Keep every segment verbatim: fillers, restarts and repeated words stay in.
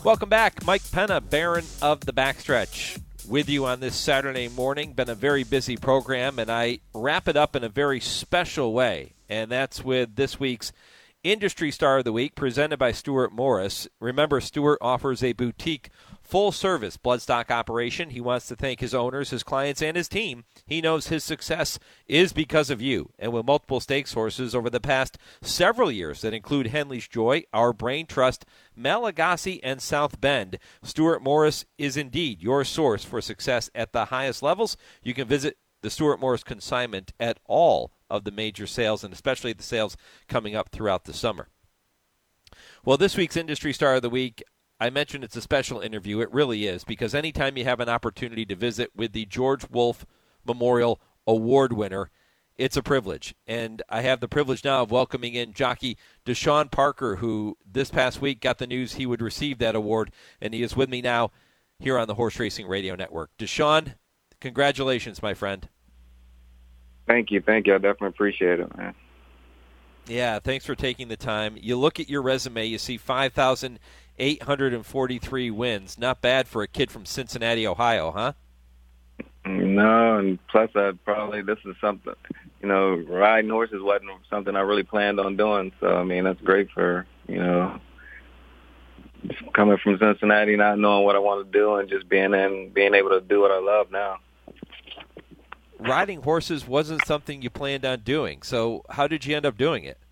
Welcome back. Mike Penna, Baron of the Backstretch, with you on this Saturday morning. Been a very busy program, and I wrap it up in a very special way, and that's with this week's Industry Star of the Week, presented by Stuart Morris. Remember, Stuart offers a boutique, full-service bloodstock operation. He wants to thank his owners, his clients, and his team. He knows his success is because of you. And with multiple stake sources over the past several years that include Henley's Joy, Our Brain Trust, Malagasy, and South Bend, Stuart Morris is indeed your source for success at the highest levels. You can visit the Stuart Morris consignment at all of the major sales, and especially the sales coming up throughout the summer. Well, this week's Industry Star of the Week, I mentioned it's a special interview. It really is, because anytime you have an opportunity to visit with the George Wolf Memorial Award winner, it's a privilege. And I have the privilege now of welcoming in jockey Deshawn Parker, who this past week got the news he would receive that award, and he is with me now here on the Horse Racing Radio Network. Deshawn, congratulations, my friend. Thank you. Thank you. I definitely appreciate it, man. Yeah, thanks for taking the time. You look at your resume, you see five thousand eight hundred forty-three wins. Not bad for a kid from Cincinnati, Ohio, huh? No, and plus I probably, this is something, you know, riding horses wasn't something I really planned on doing. So, I mean, that's great for, you know, coming from Cincinnati, not knowing what I want to do and just being in, being able to do what I love now. Riding horses wasn't something you planned on doing. So how did you end up doing it?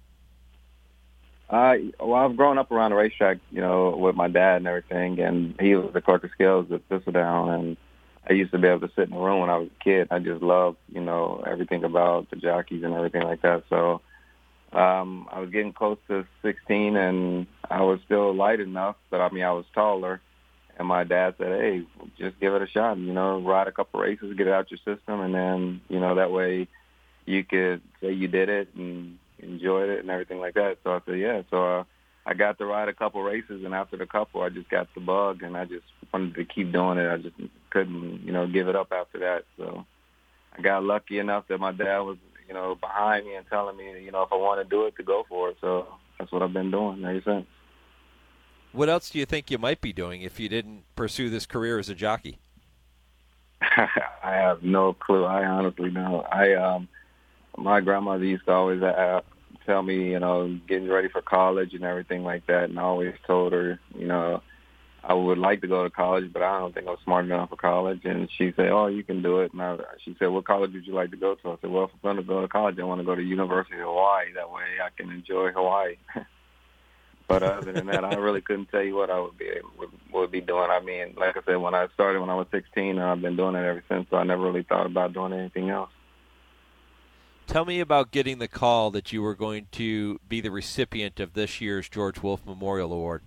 I well, I've grown up around the racetrack, you know, with my dad and everything, and he was the clerk of scales at Thistledown, and I used to be able to sit in the room when I was a kid. I just loved, you know, everything about the jockeys and everything like that. So um, I was getting close to sixteen, and I was still light enough, but I mean, I was taller. And my dad said, hey, just give it a shot, you know, ride a couple races, get it out your system, and then, you know, that way you could say you did it and enjoyed it and everything like that. So I said, yeah. So uh, I got to ride a couple races, and after the couple, I just got the bug, and I just wanted to keep doing it. I just couldn't, you know, give it up after that. So I got lucky enough that my dad was, you know, behind me and telling me, you know, if I want to do it, to go for it. So that's what I've been doing ever since. What else do you think you might be doing if you didn't pursue this career as a jockey? I have no clue. I honestly don't. I um, my grandmother used to always uh, tell me, you know, getting ready for college and everything like that, and I always told her, you know, I would like to go to college, but I don't think I'm smart enough for college. And she said, oh, you can do it. And I, she said, what college would you like to go to? I said, well, if I'm going to go to college, I want to go to University of Hawaii. That way I can enjoy Hawaii. But other than that, I really couldn't tell you what I would be would, would be doing. I mean, like I said, when I started when I was sixteen, and I've been doing it ever since, so I never really thought about doing anything else. Tell me about getting the call that you were going to be the recipient of this year's George Wolf Memorial Award.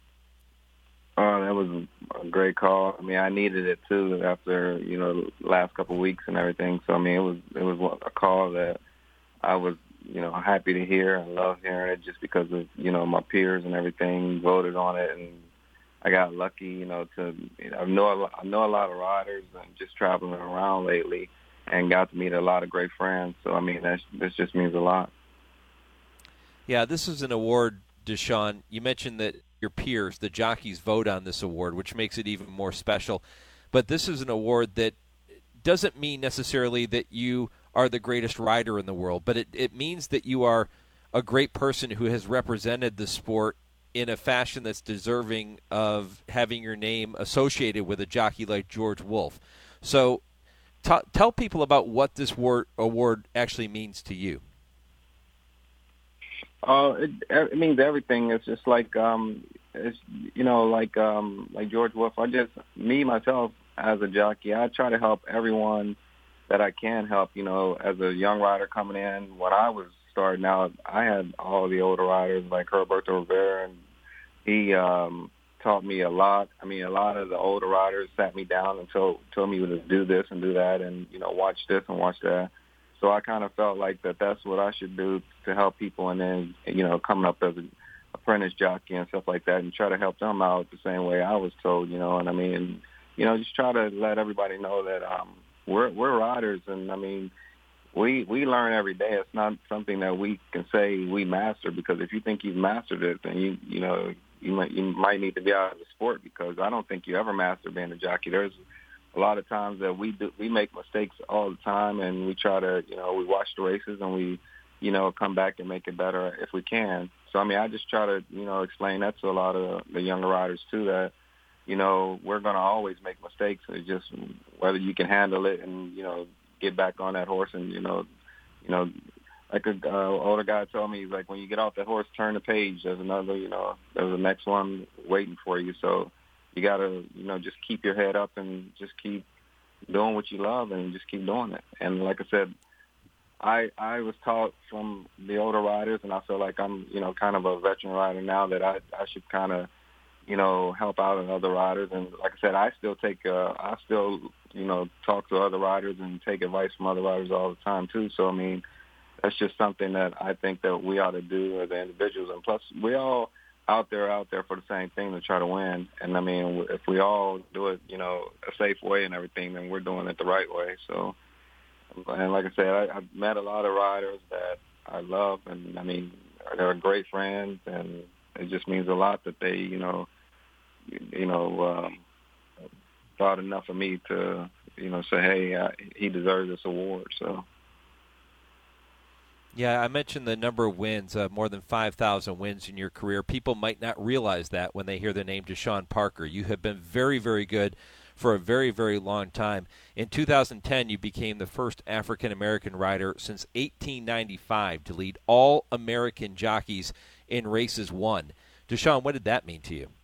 Oh, that was a great call. I mean, I needed it, too, after, you know, the last couple of weeks and everything. So, I mean, it was it was a call that I was, you know, happy to hear. I love hearing it just because of, you know, my peers and everything voted on it, and I got lucky, you know, to, you know, I know a lot, I know a lot of riders and just traveling around lately and got to meet a lot of great friends. So, I mean, that's, this just means a lot. Yeah, this is an award, Deshawn. You mentioned that your peers, the jockeys, vote on this award, which makes it even more special. But this is an award that doesn't mean necessarily that you are the greatest rider in the world, but it, it means that you are a great person who has represented the sport in a fashion that's deserving of having your name associated with a jockey like George Wolf. So t- tell people about what this war- award actually means to you. Uh, it, it means everything. It's just like, um, it's, you know, like um, like George Wolf. I just, me, myself, as a jockey, I try to help everyone that I can help. You know, as a young rider coming in, when I was starting out, I had all the older riders like Herberto Rivera, and he um, taught me a lot. I mean, a lot of the older riders sat me down and told, told me to do this and do that and, you know, watch this and watch that. So I kind of felt like that that's what I should do to help people, and then, you know, coming up as an apprentice jockey and stuff like that, and try to help them out the same way I was told, you know. And I mean, you know, just try to let everybody know that um, we're we're riders, and I mean, we we learn every day. It's not something that we can say we master, because if you think you've mastered it, then you you know you might you might need to be out of the sport, because I don't think you ever master being a jockey. There's a lot of times that we do we make mistakes all the time, and we try to you know we watch the races and we you know come back and make it better if we can. So I mean, I just try to you know explain that to a lot of the younger riders too, that you know we're going to always make mistakes. It's just whether you can handle it and you know get back on that horse and you know you know. Like a uh, older guy told me, like when you get off that horse, turn the page. There's another, you know, there's the next one waiting for you. So you gotta, you know, just keep your head up and just keep doing what you love and just keep doing it. And like I said, I I was taught from the older riders, and I feel like I'm, you know, kind of a veteran rider now, that I I should kind of, you know, help out other riders. And like I said, I still take, uh, I still, you know, talk to other riders and take advice from other riders all the time too. So I mean. That's just something that I think that we ought to do as individuals. And plus, we all out there, out there for the same thing, to try to win. And, I mean, if we all do it, you know, a safe way and everything, then we're doing it the right way. So, and like I said, I, I've met a lot of riders that I love. And, I mean, they're great friends. And it just means a lot that they, you know, you know, um, thought enough of me to, you know, say, hey, uh, he deserves this award. So. Yeah, I mentioned the number of wins, uh, more than five thousand wins in your career. People might not realize that when they hear the name Deshawn Parker. You have been very, very good for a very, very long time. In two thousand ten, you became the first African-American rider since eighteen ninety-five to lead all American jockeys in races won. Deshawn, what did that mean to you?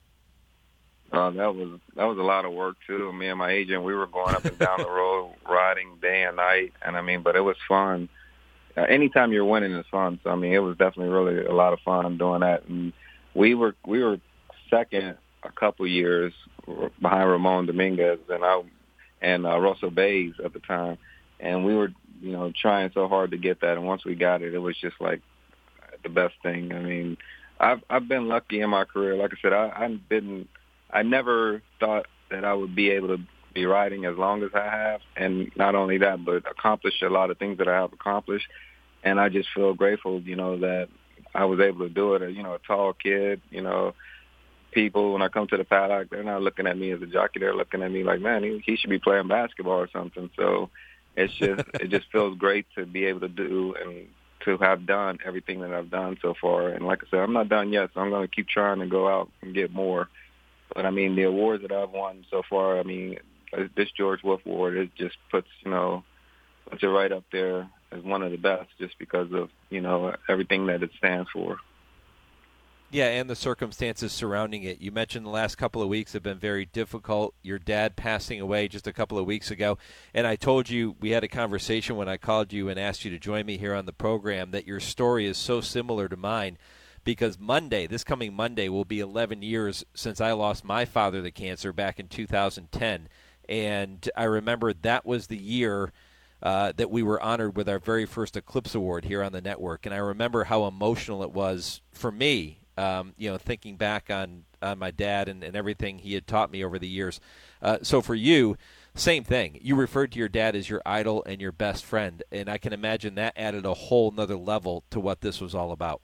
Uh, that was that was a lot of work, too. Me and my agent, we were going up and down the road riding day and night, and I mean, but it was fun. Uh, anytime you're winning is fun. So I mean, it was definitely really a lot of fun doing that. And we were we were second a couple years behind Ramon Dominguez and I and uh, Russell Bays at the time, and we were you know trying so hard to get that. And once we got it, it was just like the best thing. I mean, I've I've been lucky in my career. Like I said, I, I've been I never thought that I would be able to be riding as long as I have, and not only that, but accomplish a lot of things that I have accomplished. And I just feel grateful, you know, that I was able to do it. You know, a tall kid, you know, people, when I come to the paddock, they're not looking at me as a jockey. They're looking at me like, man, he, he should be playing basketball or something. So it's just, it just feels great to be able to do and to have done everything that I've done so far. And like I said, I'm not done yet, so I'm going to keep trying to go out and get more. But, I mean, the awards that I've won so far, I mean, this George Wolf Award, it just puts, you know, puts it right up there as one of the best just because of, you know, everything that it stands for. Yeah, and the circumstances surrounding it. You mentioned the last couple of weeks have been very difficult. Your dad passing away just a couple of weeks ago. And I told you, we had a conversation when I called you and asked you to join me here on the program, that your story is so similar to mine, because Monday, this coming Monday, will be eleven years since I lost my father to cancer back in two thousand ten. And I remember that was the year uh, that we were honored with our very first Eclipse Award here on the network. And I remember how emotional it was for me, um, you know, thinking back on, on my dad and, and everything he had taught me over the years. Uh, so for you, same thing. You referred to your dad as your idol and your best friend, and I can imagine that added a whole nother level to what this was all about.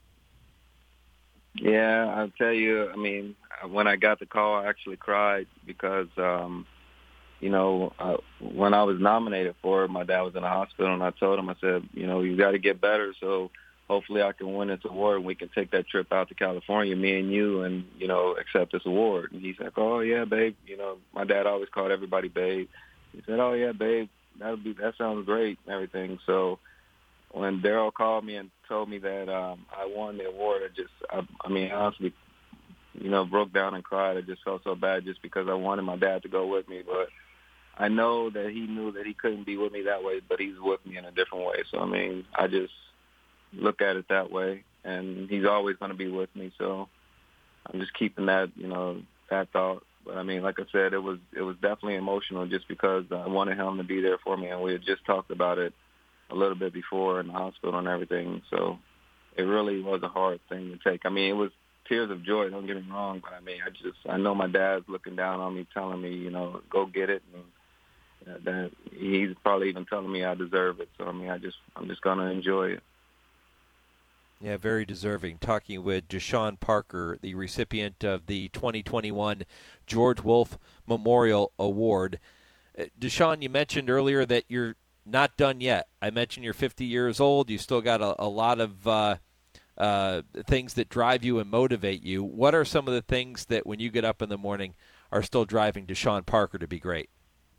Yeah, I'll tell you, I mean, when I got the call, I actually cried because, um, you know, uh, when I was nominated for it, my dad was in the hospital, and I told him, I said, you know, you got to get better, so hopefully I can win this award and we can take that trip out to California, me and you, and, you know, accept this award. And he's like, oh, yeah, babe. You know, my dad always called everybody babe. He said, oh, yeah, babe, that would be that sounds great and everything. So when Daryl called me and told me that um, I won the award, I just, I, I mean, honestly, you know, broke down and cried. I just felt so bad just because I wanted my dad to go with me. But I know that he knew that he couldn't be with me that way, but he's with me in a different way. So, I mean, I just look at it that way, and he's always going to be with me. So I'm just keeping that, you know, that thought. But, I mean, like I said, it was it was definitely emotional just because I wanted him to be there for me, and we had just talked about it a little bit before in the hospital and everything. So it really was a hard thing to take. I mean, it was tears of joy, don't get me wrong, but, I mean, I just I know my dad's looking down on me, telling me, you know, go get it, and uh, that he's probably even telling me I deserve it. So, I mean, I just I'm just going to enjoy it. Yeah, very deserving. Talking with Deshaun Parker, the recipient of the twenty twenty-one George Wolf Memorial Award. Uh, Deshaun, you mentioned earlier that you're not done yet. I mentioned you're fifty years old. You still got a, a lot of uh, uh, things that drive you and motivate you. What are some of the things that when you get up in the morning are still driving Deshaun Parker to be great?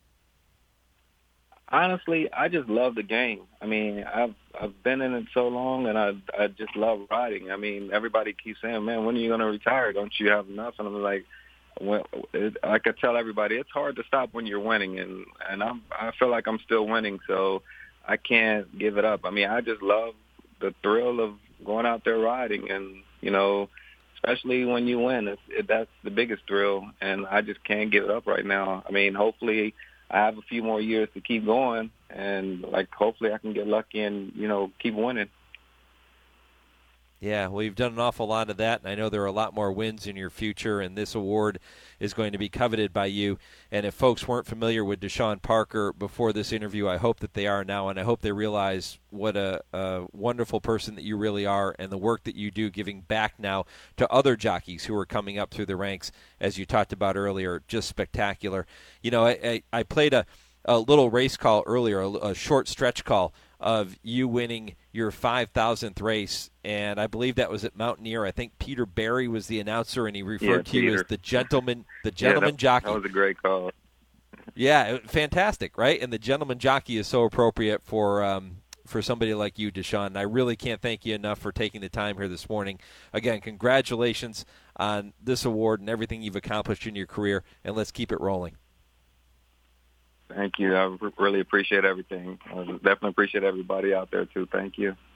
Honestly, I just love the game. I mean, I've I've been in it so long, and I I just love riding. I mean, everybody keeps saying, "Man, when are you going to retire? Don't you have enough?" And I'm like, well, it, I could tell everybody it's hard to stop when you're winning, and and I'm I feel like I'm still winning, so I can't give it up. I mean, I just love the thrill of going out there riding, and you know, especially when you win, it's, it, that's the biggest thrill, and I just can't give it up right now. I mean, hopefully I have a few more years to keep going, and like hopefully I can get lucky and you know keep winning. Yeah, well, you've done an awful lot of that, and I know there are a lot more wins in your future, and this award is going to be coveted by you. And if folks weren't familiar with Deshaun Parker before this interview, I hope that they are now, and I hope they realize what a, a wonderful person that you really are and the work that you do giving back now to other jockeys who are coming up through the ranks, as you talked about earlier, just spectacular. You know, I, I, I played a, a little race call earlier, a, a short stretch call of you winning your five thousandth race, and I believe that was at Mountaineer. I think Peter Barry was the announcer, and he referred yeah, to Peter. you as the gentleman, the gentleman yeah, that, jockey. That was a great call. Yeah, fantastic, right? And the gentleman jockey is so appropriate for um, for somebody like you, Deshaun. And I really can't thank you enough for taking the time here this morning. Again, congratulations on this award and everything you've accomplished in your career, and let's keep it rolling. Thank you. I really appreciate everything. I definitely appreciate everybody out there, too. Thank you.